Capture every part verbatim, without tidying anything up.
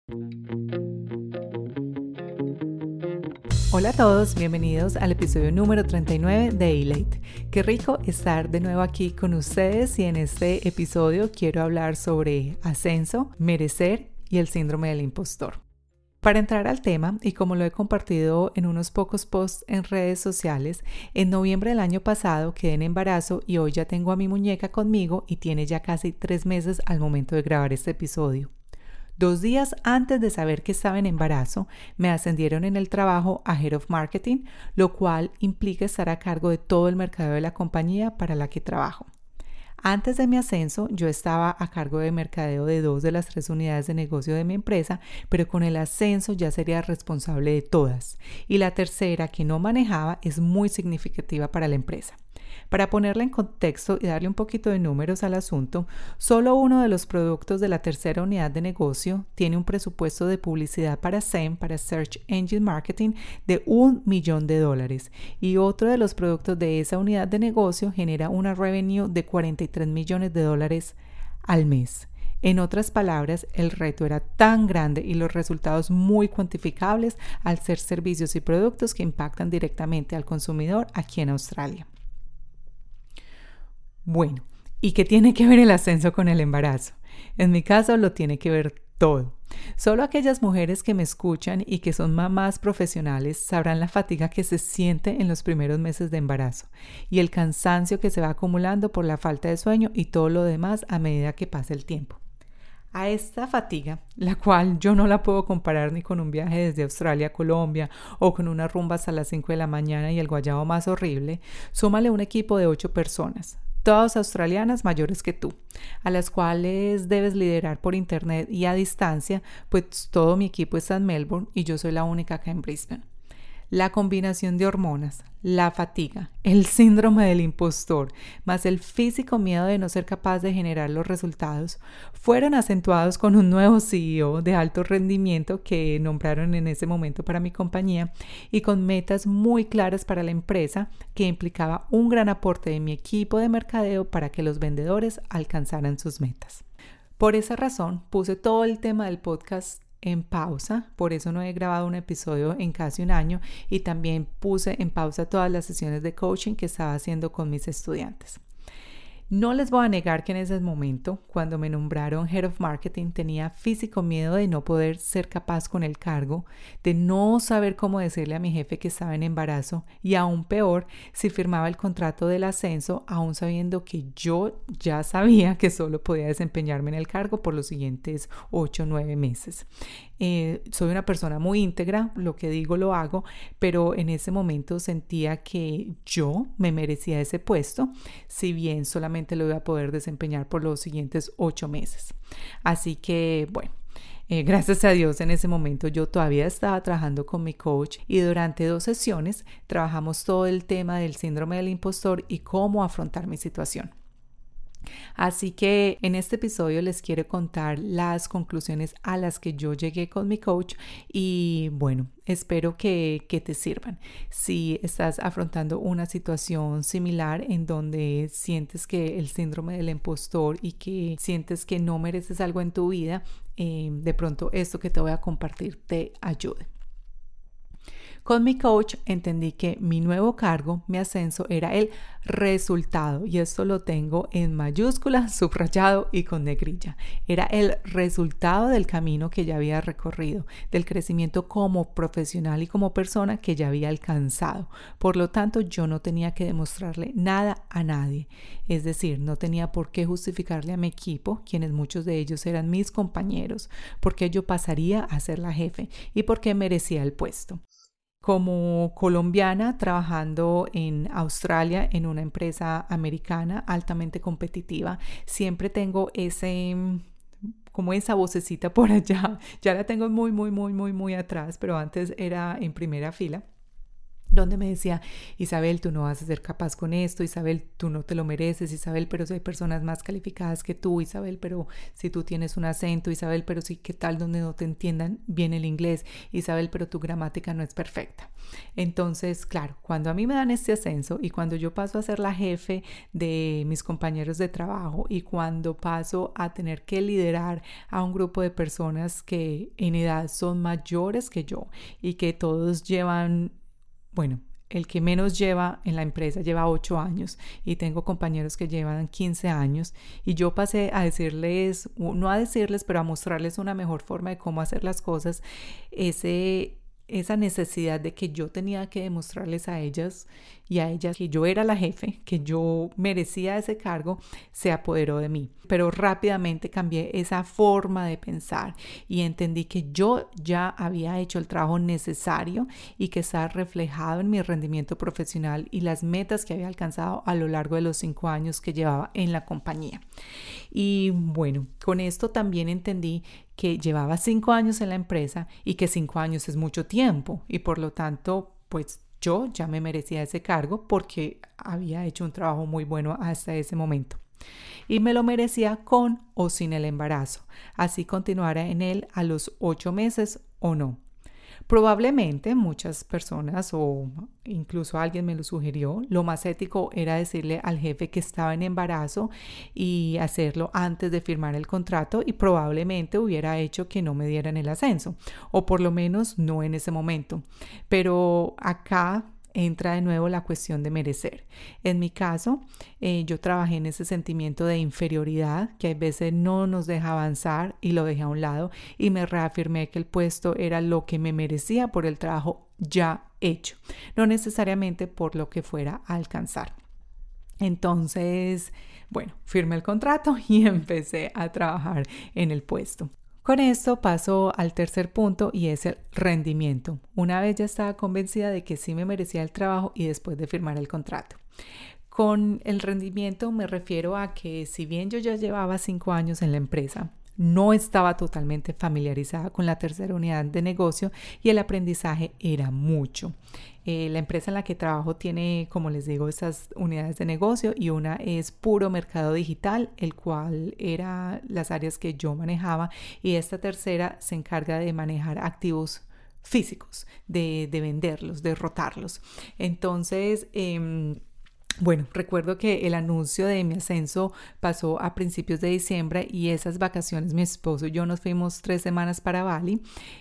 Hola a todos, bienvenidos al episodio número treinta y nueve de A-Late. Qué rico estar de nuevo aquí con ustedes y en este episodio quiero hablar sobre ascenso, merecer y el síndrome del impostor. Para entrar al tema, y como lo he compartido en unos pocos posts en redes sociales, en noviembre del año pasado quedé en embarazo y hoy ya tengo a mi muñeca conmigo y tiene ya casi tres meses al momento de grabar este episodio. Dos días antes de saber que estaba en embarazo, me ascendieron en el trabajo a Head of Marketing, lo cual implica estar a cargo de todo el mercado de la compañía para la que trabajo. Antes de mi ascenso, yo estaba a cargo de mercadeo de dos de las tres unidades de negocio de mi empresa, pero con el ascenso ya sería responsable de todas. Y la tercera, que no manejaba, es muy significativa para la empresa. Para ponerla en contexto y darle un poquito de números al asunto, solo uno de los productos de la tercera unidad de negocio tiene un presupuesto de publicidad para S E M, para Search Engine Marketing, de un millón de dólares y otro de los productos de esa unidad de negocio genera una revenue de cuarenta y tres millones de dólares al mes. En otras palabras, el reto era tan grande y los resultados muy cuantificables al ser servicios y productos que impactan directamente al consumidor aquí en Australia. Bueno, ¿y qué tiene que ver el ascenso con el embarazo? En mi caso lo tiene que ver todo. Solo aquellas mujeres que me escuchan y que son mamás profesionales sabrán la fatiga que se siente en los primeros meses de embarazo y el cansancio que se va acumulando por la falta de sueño y todo lo demás a medida que pasa el tiempo. A esta fatiga, la cual yo no la puedo comparar ni con un viaje desde Australia a Colombia o con una rumba hasta las cinco de la mañana y el guayabo más horrible, súmale un equipo de ocho personas, todas australianas mayores que tú, a las cuales debes liderar por internet y a distancia, pues todo mi equipo está en Melbourne y yo soy la única acá en Brisbane. La combinación de hormonas, la fatiga, el síndrome del impostor, más el físico miedo de no ser capaz de generar los resultados, fueron acentuados con un nuevo C E O de alto rendimiento que nombraron en ese momento para mi compañía y con metas muy claras para la empresa que implicaba un gran aporte de mi equipo de mercadeo para que los vendedores alcanzaran sus metas. Por esa razón, puse todo el tema del podcast en pausa, por eso no he grabado un episodio en casi un año y también puse en pausa todas las sesiones de coaching que estaba haciendo con mis estudiantes. No les voy a negar que en ese momento, cuando me nombraron Head of Marketing, tenía físico miedo de no poder ser capaz con el cargo, de no saber cómo decirle a mi jefe que estaba en embarazo y aún peor, si firmaba el contrato del ascenso, aún sabiendo que yo ya sabía que solo podía desempeñarme en el cargo por los siguientes ocho o nueve meses. Eh, soy una persona muy íntegra, lo que digo lo hago, pero en ese momento sentía que yo me merecía ese puesto, si bien solamente lo iba a poder desempeñar por los siguientes ocho meses. Así que, bueno, eh, gracias a Dios en ese momento yo todavía estaba trabajando con mi coach y durante dos sesiones trabajamos todo el tema del síndrome del impostor y cómo afrontar mi situación. Así que en este episodio les quiero contar las conclusiones a las que yo llegué con mi coach y bueno, espero que, que te sirvan. Si estás afrontando una situación similar en donde sientes que el síndrome del impostor y que sientes que no mereces algo en tu vida, eh, de pronto esto que te voy a compartir te ayude. Con mi coach entendí que mi nuevo cargo, mi ascenso, era el resultado, y esto lo tengo en mayúsculas, subrayado y con negrilla. Era el resultado del camino que ya había recorrido, del crecimiento como profesional y como persona que ya había alcanzado. Por lo tanto, yo no tenía que demostrarle nada a nadie. Es decir, no tenía por qué justificarle a mi equipo, quienes muchos de ellos eran mis compañeros, por qué yo pasaría a ser la jefe y por qué merecía el puesto. Como colombiana trabajando en Australia en una empresa americana altamente competitiva, siempre tengo ese, como esa vocecita por allá. Ya la tengo muy, muy, muy, muy, muy atrás, pero antes era en primera fila. donde me decía: Isabel, tú no vas a ser capaz con esto, Isabel, tú no te lo mereces, Isabel, pero si hay personas más calificadas que tú, Isabel, pero si tú tienes un acento, Isabel, pero sí, ¿qué tal donde no te entiendan bien el inglés? Isabel, pero tu gramática no es perfecta. Entonces, claro, cuando a mí me dan este ascenso y cuando yo paso a ser la jefe de mis compañeros de trabajo y cuando paso a tener que liderar a un grupo de personas que en edad son mayores que yo y que todos llevan, bueno, el que menos lleva en la empresa lleva ocho años y tengo compañeros que llevan quince años, y yo pasé a decirles, no a decirles, pero a mostrarles una mejor forma de cómo hacer las cosas. Ese, esa necesidad de que yo tenía que demostrarles a ellas y a ellas que yo era la jefe, que yo merecía ese cargo, se apoderó de mí. Pero rápidamente cambié esa forma de pensar y entendí que yo ya había hecho el trabajo necesario y que estaba reflejado en mi rendimiento profesional y las metas que había alcanzado a lo largo de los cinco años que llevaba en la compañía. Y bueno, con esto también entendí que llevaba cinco años en la empresa y que cinco años es mucho tiempo y por lo tanto, pues yo ya me merecía ese cargo porque había hecho un trabajo muy bueno hasta ese momento. Y me lo merecía con o sin el embarazo, así continuara en él a los ocho meses o no. Probablemente muchas personas, o incluso alguien me lo sugirió, lo más ético era decirle al jefe que estaba en embarazo y hacerlo antes de firmar el contrato, y probablemente hubiera hecho que no me dieran el ascenso, o por lo menos no en ese momento. Pero acá entra de nuevo la cuestión de merecer. En mi caso, eh, yo trabajé en ese sentimiento de inferioridad que a veces no nos deja avanzar y lo dejé a un lado y me reafirmé que el puesto era lo que me merecía por el trabajo ya hecho, no necesariamente por lo que fuera a alcanzar. Entonces, bueno, firmé el contrato y empecé a trabajar en el puesto. Con esto paso al tercer punto y es el rendimiento. Una vez ya estaba convencida de que sí me merecía el trabajo y después de firmar el contrato. Con el rendimiento me refiero a que si bien yo ya llevaba cinco años en la empresa, no estaba totalmente familiarizada con la tercera unidad de negocio y el aprendizaje era mucho. Eh, la empresa en la que trabajo tiene, como les digo, estas unidades de negocio y una es puro mercado digital, el cual era las áreas que yo manejaba, y esta tercera se encarga de manejar activos físicos, de, de venderlos, de rotarlos. Entonces, eh, Bueno, recuerdo que el anuncio de mi ascenso pasó a principios de diciembre y esas vacaciones mi esposo y yo nos fuimos tres semanas para Bali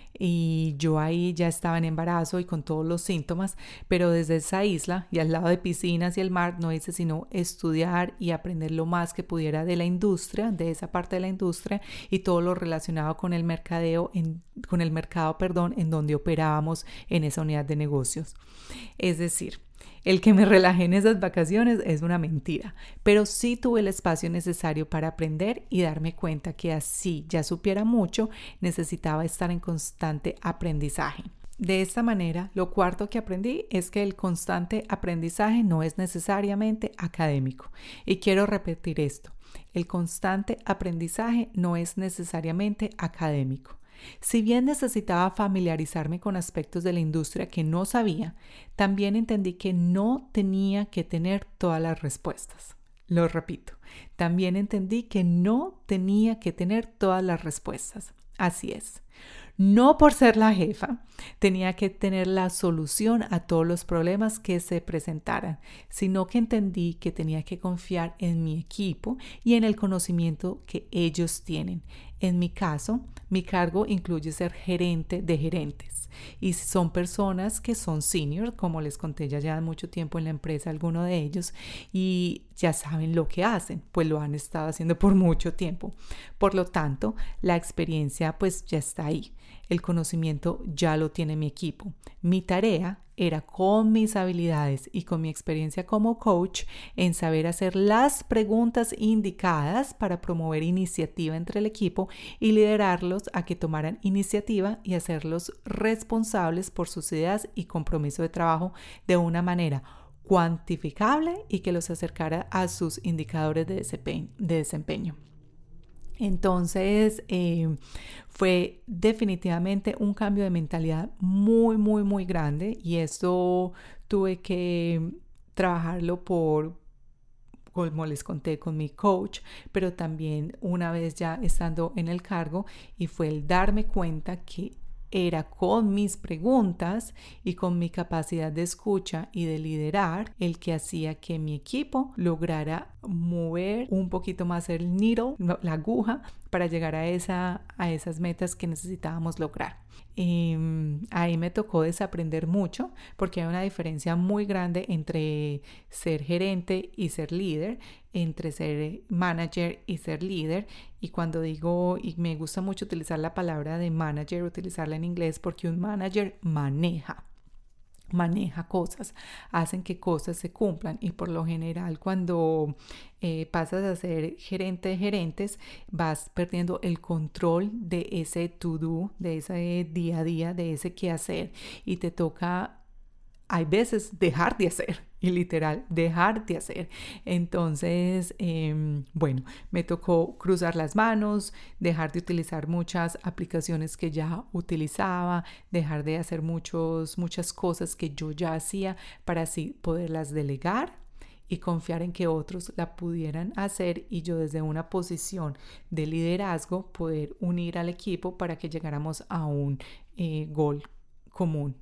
y yo ahí ya estaba en embarazo y con todos los síntomas, pero desde esa isla y al lado de piscinas y el mar no hice sino estudiar y aprender lo más que pudiera de la industria, de esa parte de la industria y todo lo relacionado con el mercadeo, en, con el mercado, perdón, en donde operábamos en esa unidad de negocios. Es decir, el que me relajé en esas vacaciones es una mentira, pero sí tuve el espacio necesario para aprender y darme cuenta que así ya supiera mucho, necesitaba estar en constante aprendizaje. De esta manera, lo cuarto que aprendí es que el constante aprendizaje no es necesariamente académico. Y quiero repetir esto, el constante aprendizaje no es necesariamente académico. Si bien necesitaba familiarizarme con aspectos de la industria que no sabía, también entendí que no tenía que tener todas las respuestas. Lo repito, también entendí que no tenía que tener todas las respuestas. Así es. No por ser la jefa, tenía que tener la solución a todos los problemas que se presentaran, sino que entendí que tenía que confiar en mi equipo y en el conocimiento que ellos tienen. En mi caso, mi cargo incluye ser gerente de gerentes y son personas que son senior, como les conté, ya llevan mucho tiempo en la empresa alguno de ellos y ya saben lo que hacen, pues lo han estado haciendo por mucho tiempo. Por lo tanto, la experiencia pues ya está ahí. El conocimiento ya lo tiene mi equipo. Mi tarea era, con mis habilidades y con mi experiencia como coach, en saber hacer las preguntas indicadas para promover iniciativa entre el equipo y liderarlos a que tomaran iniciativa y hacerlos responsables por sus ideas y compromiso de trabajo de una manera cuantificable y que los acercara a sus indicadores de desempeño. De desempeño. Entonces eh, fue definitivamente un cambio de mentalidad muy, muy, muy grande y esto tuve que trabajarlo por, como les conté, con mi coach, pero también una vez ya estando en el cargo, y fue el darme cuenta que era con mis preguntas y con mi capacidad de escucha y de liderar el que hacía que mi equipo lograra mover un poquito más el needle, la aguja, para llegar a, esa, a esas metas que necesitábamos lograr. Y ahí me tocó desaprender mucho, porque hay una diferencia muy grande entre ser gerente y ser líder, entre ser manager y ser líder. Y cuando digo, y me gusta mucho utilizar la palabra de manager, utilizarla en inglés, porque un manager maneja. maneja cosas, hacen que cosas se cumplan, y por lo general cuando eh, pasas a ser gerente de gerentes vas perdiendo el control de ese to do, de ese día a día, de ese qué hacer, y te toca hay veces dejar de hacer, y literal dejar de hacer. Entonces eh, bueno, me tocó cruzar las manos, dejar de utilizar muchas aplicaciones que ya utilizaba, dejar de hacer muchos, muchas cosas que yo ya hacía, para así poderlas delegar y confiar en que otros la pudieran hacer, y yo desde una posición de liderazgo poder unir al equipo para que llegáramos a un eh, gol común.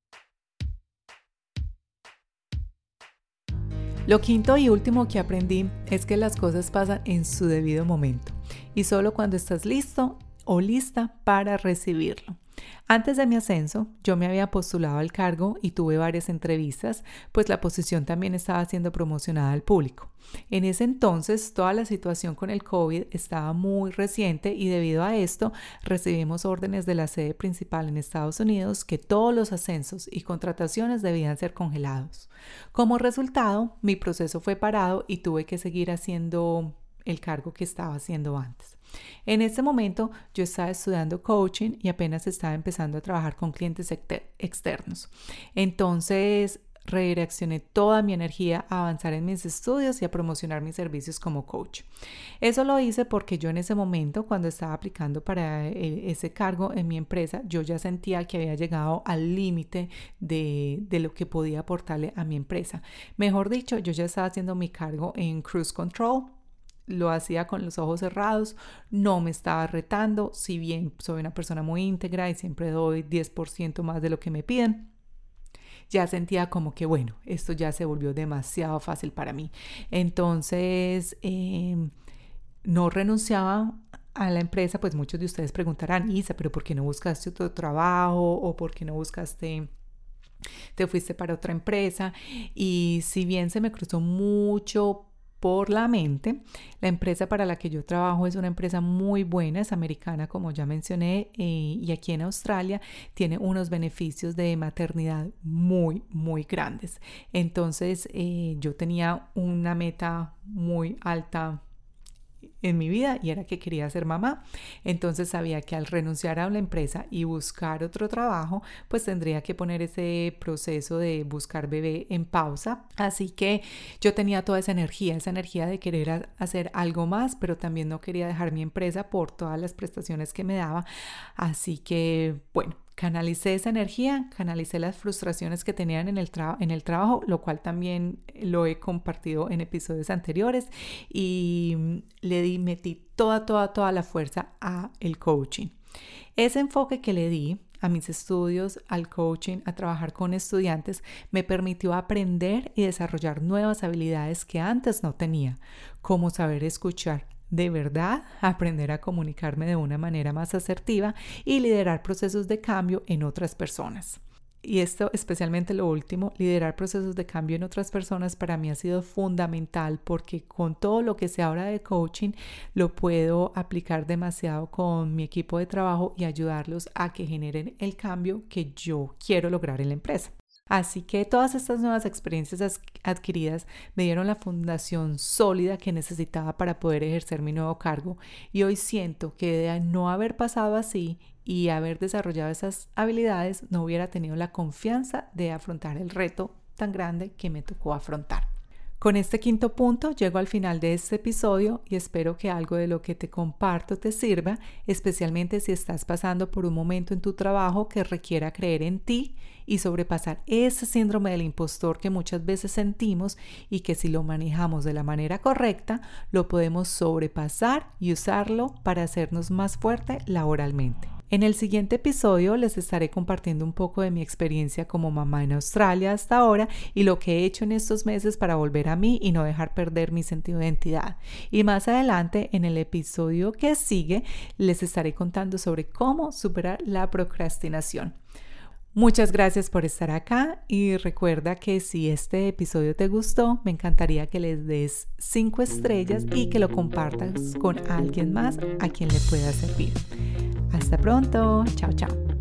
Lo quinto y último que aprendí es que las cosas pasan en su debido momento, y solo cuando estás listo o lista para recibirlo. Antes de mi ascenso, yo me había postulado al cargo y tuve varias entrevistas, pues la posición también estaba siendo promocionada al público. En ese entonces, toda la situación con el COVID estaba muy reciente, y debido a esto, recibimos órdenes de la sede principal en Estados Unidos que todos los ascensos y contrataciones debían ser congelados. Como resultado, mi proceso fue parado y tuve que seguir haciendo el cargo que estaba haciendo antes. En ese momento yo estaba estudiando coaching y apenas estaba empezando a trabajar con clientes externos. Entonces redireccioné toda mi energía a avanzar en mis estudios y a promocionar mis servicios como coach. Eso lo hice porque yo en ese momento, cuando estaba aplicando para ese cargo en mi empresa, yo ya sentía que había llegado al límite de, de lo que podía aportarle a mi empresa. Mejor dicho, yo ya estaba haciendo mi cargo en cruise control. Lo hacía con los ojos cerrados, no me estaba retando, si bien soy una persona muy íntegra y siempre doy diez por ciento más de lo que me piden. Ya sentía como que, bueno, esto ya se volvió demasiado fácil para mí. Entonces, eh, no renunciaba a la empresa. Pues muchos de ustedes preguntarán, Isa, ¿pero por qué no buscaste otro trabajo? ¿O por qué no buscaste... te fuiste para otra empresa? Y si bien se me cruzó mucho por la mente, la empresa para la que yo trabajo es una empresa muy buena, es americana como ya mencioné, eh, y aquí en Australia tiene unos beneficios de maternidad muy muy grandes. Entonces eh, yo tenía una meta muy alta en mi vida, y era que quería ser mamá. Entonces sabía que al renunciar a la empresa y buscar otro trabajo, pues tendría que poner ese proceso de buscar bebé en pausa. Así que yo tenía toda esa energía, esa energía de querer hacer algo más, pero también no quería dejar mi empresa por todas las prestaciones que me daba. Así que, bueno, canalicé esa energía, canalicé las frustraciones que tenían en el, tra- en el trabajo, lo cual también lo he compartido en episodios anteriores, y le di, metí toda, toda, toda la fuerza a el coaching. Ese enfoque que le di a mis estudios, al coaching, a trabajar con estudiantes, me permitió aprender y desarrollar nuevas habilidades que antes no tenía, como saber escuchar de verdad, aprender a comunicarme de una manera más asertiva y liderar procesos de cambio en otras personas. Y esto, especialmente lo último, liderar procesos de cambio en otras personas, para mí ha sido fundamental, porque con todo lo que sé ahora de coaching lo puedo aplicar demasiado con mi equipo de trabajo y ayudarlos a que generen el cambio que yo quiero lograr en la empresa. Así que todas estas nuevas experiencias adquiridas me dieron la fundación sólida que necesitaba para poder ejercer mi nuevo cargo, y hoy siento que de no haber pasado así y haber desarrollado esas habilidades, no hubiera tenido la confianza de afrontar el reto tan grande que me tocó afrontar. Con este quinto punto llego al final de este episodio y espero que algo de lo que te comparto te sirva, especialmente si estás pasando por un momento en tu trabajo que requiera creer en ti y sobrepasar ese síndrome del impostor que muchas veces sentimos y que si lo manejamos de la manera correcta, lo podemos sobrepasar y usarlo para hacernos más fuerte laboralmente. En el siguiente episodio les estaré compartiendo un poco de mi experiencia como mamá en Australia hasta ahora y lo que he hecho en estos meses para volver a mí y no dejar perder mi sentido de identidad. Y más adelante, en el episodio que sigue, les estaré contando sobre cómo superar la procrastinación. Muchas gracias por estar acá y recuerda que si este episodio te gustó, me encantaría que les des cinco estrellas y que lo compartas con alguien más a quien le pueda servir. Hasta pronto. Chao, chao.